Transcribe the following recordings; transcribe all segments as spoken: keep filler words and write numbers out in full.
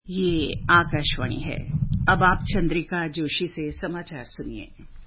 ये आकाशवाणी है। अब आप चंद्रिका जोशी से समाचार सुनिए।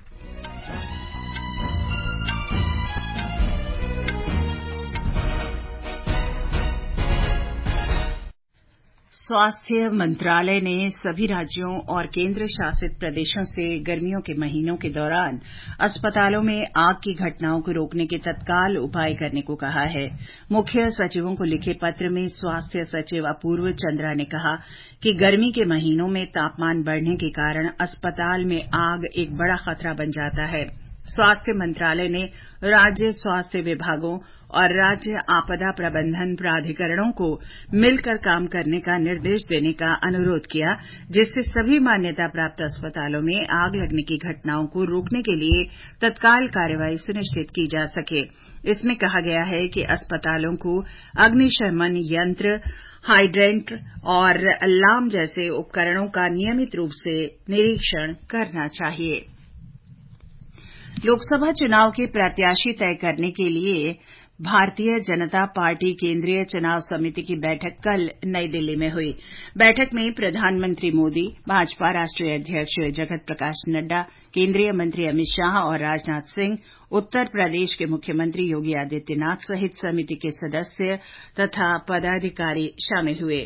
स्वास्थ्य मंत्रालय ने सभी राज्यों और केंद्र शासित प्रदेशों से गर्मियों के महीनों के दौरान अस्पतालों में आग की घटनाओं को रोकने के तत्काल उपाय करने को कहा है। मुख्य सचिवों को लिखे पत्र में स्वास्थ्य सचिव अपूर्व चंद्रा ने कहा कि गर्मी के महीनों में तापमान बढ़ने के कारण अस्पताल में आग एक बड़ा खतरा बन जाता है। स्वास्थ्य मंत्रालय ने राज्य स्वास्थ्य विभागों और राज्य आपदा प्रबंधन प्राधिकरणों को मिलकर काम करने का निर्देश देने का अनुरोध किया, जिससे सभी मान्यता प्राप्त अस्पतालों में आग लगने की घटनाओं को रोकने के लिए तत्काल कार्रवाई सुनिश्चित की जा सके। इसमें कहा गया है कि अस्पतालों को अग्निशमन यंत्र, हाइड्रेंट और अलार्म जैसे उपकरणों का नियमित रूप से निरीक्षण करना चाहिए। लोकसभा चुनाव के प्रत्याशी तय करने के लिए भारतीय जनता पार्टी केंद्रीय चुनाव समिति की बैठक कल नई दिल्ली में हुई। बैठक में प्रधानमंत्री मोदी, भाजपा राष्ट्रीय अध्यक्ष जगत प्रकाश नड्डा, केंद्रीय मंत्री अमित शाह और राजनाथ सिंह, उत्तर प्रदेश के मुख्यमंत्री योगी आदित्यनाथ सहित समिति के सदस्य तथा पदाधिकारी शामिल हुए।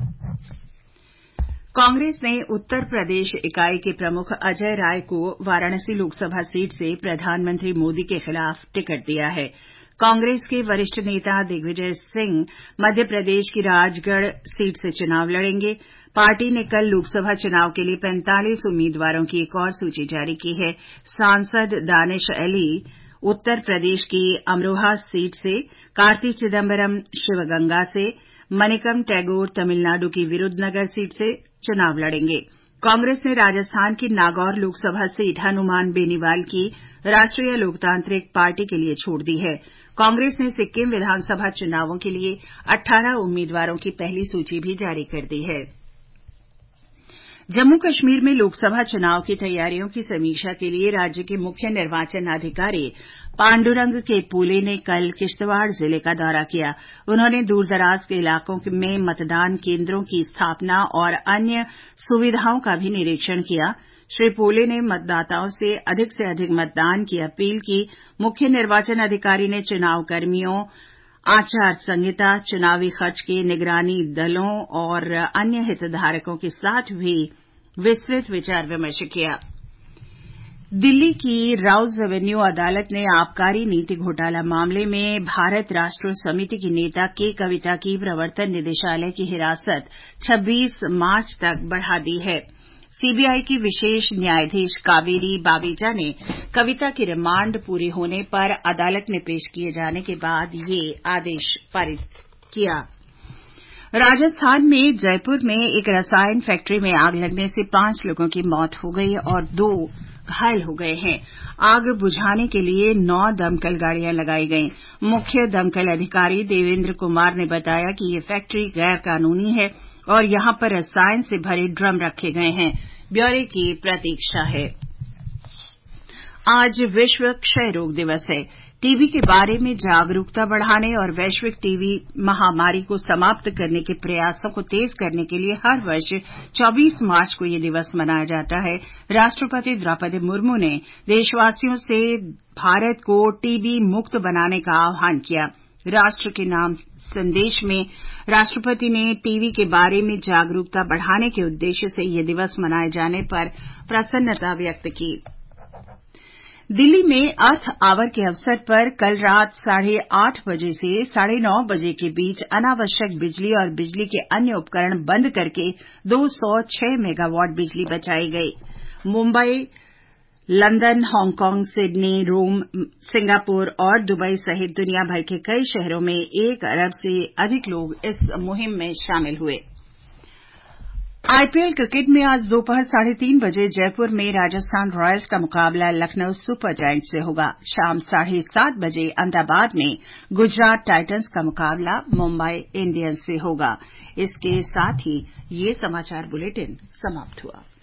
कांग्रेस ने उत्तर प्रदेश इकाई के प्रमुख अजय राय को वाराणसी लोकसभा सीट से प्रधानमंत्री मोदी के खिलाफ टिकट दिया है। कांग्रेस के वरिष्ठ नेता दिग्विजय सिंह मध्य प्रदेश की राजगढ़ सीट से चुनाव लड़ेंगे। पार्टी ने कल लोकसभा चुनाव के लिए पैंतालीस उम्मीदवारों की एक और सूची जारी की है। सांसद दानिश अली उत्तर प्रदेश की अमरोहा सीट से, कार्ति चिदम्बरम शिवगंगा से, मनिकम टैगोर तमिलनाडु की विरुद्धनगर सीट से चुनाव लड़ेंगे। कांग्रेस ने राजस्थान की नागौर लोकसभा सीट हनुमान बेनीवाल की राष्ट्रीय लोकतांत्रिक पार्टी के लिए छोड़ दी है। कांग्रेस ने सिक्किम विधानसभा चुनावों के लिए अठारह उम्मीदवारों की पहली सूची भी जारी कर दी है। जम्मू कश्मीर में लोकसभा चुनाव की तैयारियों की समीक्षा के लिए राज्य के मुख्य निर्वाचन अधिकारी पांडुरंग के पुले ने कल किश्तवाड़ जिले का दौरा किया। उन्होंने दूरदराज के इलाकों में मतदान केंद्रों की स्थापना और अन्य सुविधाओं का भी निरीक्षण किया। श्री पोले ने मतदाताओं से अधिक से अधिक मतदान की अपील की। मुख्य निर्वाचन अधिकारी ने चुनाव कर्मियों, आचार संहिता, चुनावी खर्च के निगरानी दलों और अन्य हितधारकों के साथ भी विस्तृत विचार विमर्श किया। दिल्ली की राउज एवेन्यू अदालत ने आबकारी नीति घोटाला मामले में भारत राष्ट्र समिति की नेता के कविता की प्रवर्तन निदेशालय की हिरासत छब्बीस मार्च तक बढ़ा दी है। सीबीआई की विशेष न्यायाधीश कावेरी बावेजा ने कविता की रिमांड पूरी होने पर अदालत में पेश किए जाने के बाद ये आदेश पारित किया। राजस्थान में जयपुर में एक रसायन फैक्ट्री में आग लगने से पांच लोगों की मौत हो गई और दो घायल हो गए हैं। आग बुझाने के लिए नौ दमकल गाड़ियां लगाई गईं। मुख्य दमकल अधिकारी देवेंद्र कुमार ने बताया कि ये फैक्ट्री गैर कानूनी है और यहां पर रसायन से भरे ड्रम रखे गए हैं। ब्यौरे की प्रतीक्षा है। आज विश्व क्षय रोग दिवस है। टीबी के बारे में जागरूकता बढ़ाने और वैश्विक टीबी महामारी को समाप्त करने के प्रयासों को तेज करने के लिए हर वर्ष चौबीस मार्च को यह दिवस मनाया जाता है। राष्ट्रपति द्रौपदी मुर्मू ने देशवासियों से भारत को टीबी मुक्त बनाने का आह्वान किया। राष्ट्र के नाम संदेश में राष्ट्रपति ने टीबी के बारे में जागरूकता बढ़ाने के उद्देश्य से यह दिवस मनाए जाने पर प्रसन्नता व्यक्त की। दिल्ली में अर्थ आवर के अवसर पर कल रात साढ़े आठ बजे से साढ़े नौ बजे के बीच अनावश्यक बिजली और बिजली के अन्य उपकरण बंद करके दो सौ छह मेगावाट बिजली बचाई गई। Mumbai, London, Hong Kong, Sydney, Rome, Singapore और दुबई सहित दुनिया भर के कई शहरों में एक अरब से अधिक लोग इस मुहिम में शामिल हुए। आईपीएल क्रिकेट में आज दोपहर साढ़े तीन बजे जयपुर में राजस्थान रॉयल्स का मुकाबला लखनऊ सुपर जायंट्स से होगा। शाम साढ़े सात बजे अहमदाबाद में गुजरात टाइटंस का मुकाबला मुंबई इंडियंस से होगा। इसके साथ ही ये समाचार बुलेटिन समाप्त हुआ।